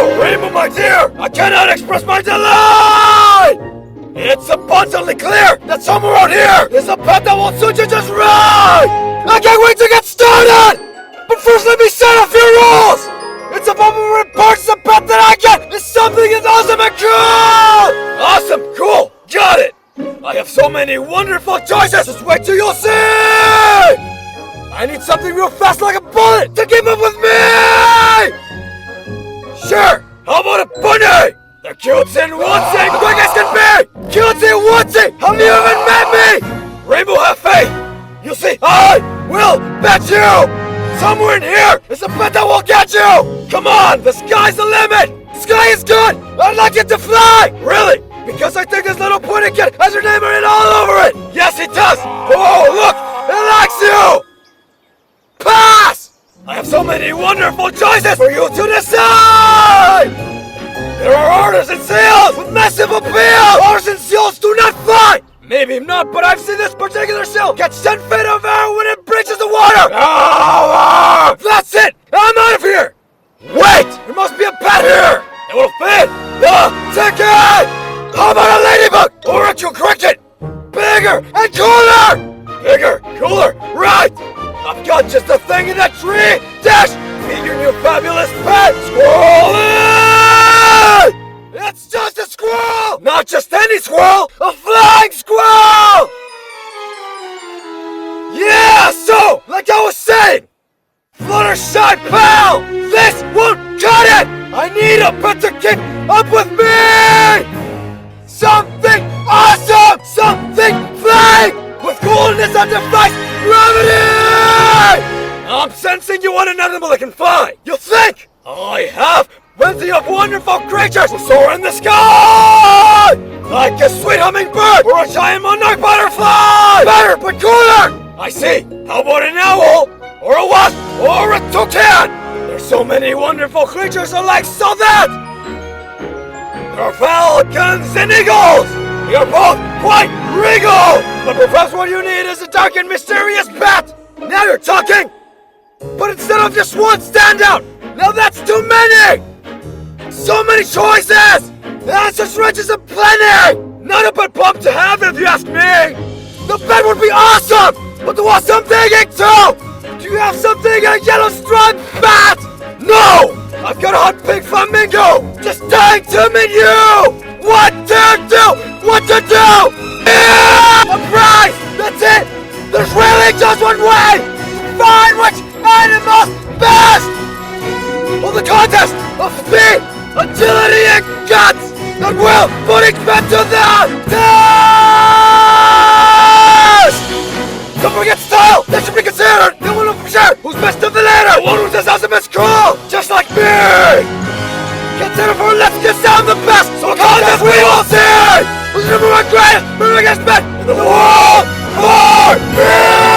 Oh, Rainbow, my dear! I cannot express my delight! It's abundantly clear that somewhere out here is a path that will suit you just right! I can't wait to get started! But first let me set a few rules! It's about more important the path that I get is something that's awesome and cool! Awesome, cool, got it! I have so many wonderful choices, just wait till you'll see! I need something real fast like a bullet to keep up with me! Sure, how about a bunny? The cutesy and wootsy and quick as can be! Cutesy and wootsy, have you even met me? Rainbow, have faith! You see, I will bet you! Somewhere in here is a bet that will get you! Come on, the sky's the limit! The sky is good! I'd like it to fly! Really? Because I think this little pointy kid has your name written all over it! Yes, it does! Oh, look! It likes you! Pass! I have so many wonderful choices for you to decide! There are orders and seals with massive appeal! Orders and seals do not fly! Maybe not, but I've seen this particular seal catch 10 feet of air when it breaches the water! That's it! I'm out of here! Wait! There must be a pet here! It will fit the ticket! How about a ladybug or a true cricket? Bigger and cooler! Bigger, cooler, right! I've got just a thing in that tree! Dash! Meet your new fabulous pet! Squirrel! It's just a squirrel! Not just any squirrel! A flying squirrel! Yeah, so, like I was saying! Fluttershy pal! This won't cut it! I need a pet to keep up with me! Something awesome! Something flying! With coolness and defies gravity! I'm sensing you want an animal that can fly! You think? I have plenty of wonderful creatures who soar in the sky! Like a sweet hummingbird or a giant monarch butterfly! Better, but cooler! I see! How about an owl? Or a wasp? Or a toucan? There's so many wonderful creatures alike so that there are falcons and eagles! They are both quite regal! But perhaps what you need is a dark and mysterious bat! Now you're talking! But instead of just one standout! Now that's too many! So many choices! The answers riches and plenty! Not a bad pump to have if you ask me! The bat would be awesome! But there was something too! Do you have something a yellow striped bat? No! I've got a hot pink flamingo! Just dying to meet you! What to do? What to do? Yeah! A prize! That's it! There's really just one way! Find which animal's best! Well, the contest of speed, agility, and guts that will put each man to the test! Don't forget style! That should be considered! No one will for sure who's best of the latter! The one who's as awesome as cool! Just like me! Consider for let's get down the best! So a contest we will see! Who's the number one greatest, biggest bet in the world for me!